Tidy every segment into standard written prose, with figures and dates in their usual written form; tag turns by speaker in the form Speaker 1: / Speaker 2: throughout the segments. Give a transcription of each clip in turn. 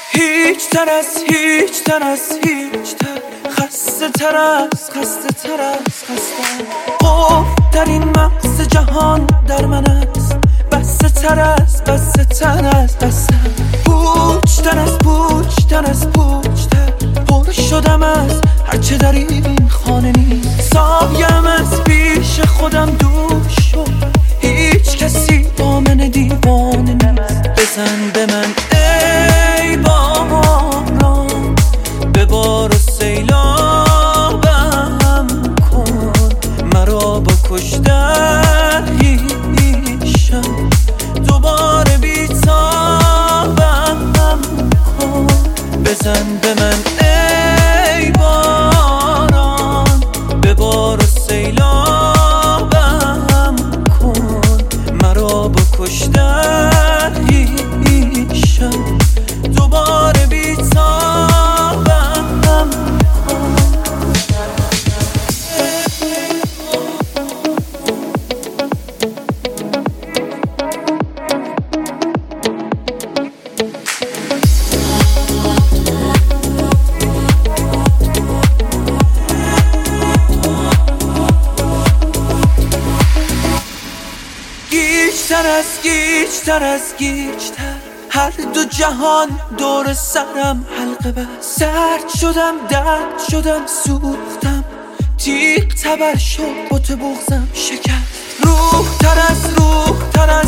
Speaker 1: هیچ تر خسته تر از خسته خوف در این مغز جهان در من است، بسته تر از پوچ تر پر شدم از هرچه در این خانه نیست. سایم از پیش خودم دور شد، هیچ کسی با من دیوانه نیست. بزن به من ای باران، ببار و سیلابم کن، مرا با کشتن هیشم دوباره بیتابم کن. بزن به من ای باران، ببار و سیلابم کن، مرا با کشتن هیشم دوباره بیتابم کن. گیجتر هر دو جهان دور سرم حلقه بست. سرد شدم، درد شدم، سوختم، تیغ تبر شد، بت بغزم شکست. روح تر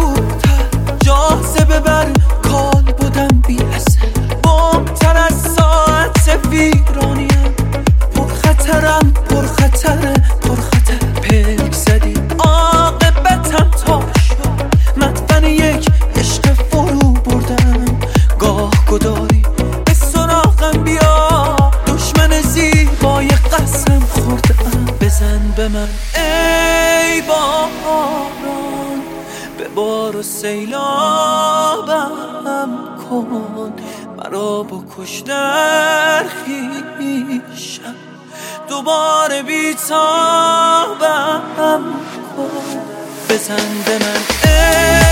Speaker 1: جاذبه بر کال بودم بی اثر. بم تر از ساعت ویرانیم، پرخطرم، پرخطر پلک زدی عاقبتم تا شد. مدفن یک عشق فرو بردم، گاه گداری به سراغم بیا، دشمن زیبای قسم خوردم. بزن به من ای باران، ببار و سیلابم کن، مرا با کشتن خویشم دوباره بیتابم کن. بزن به من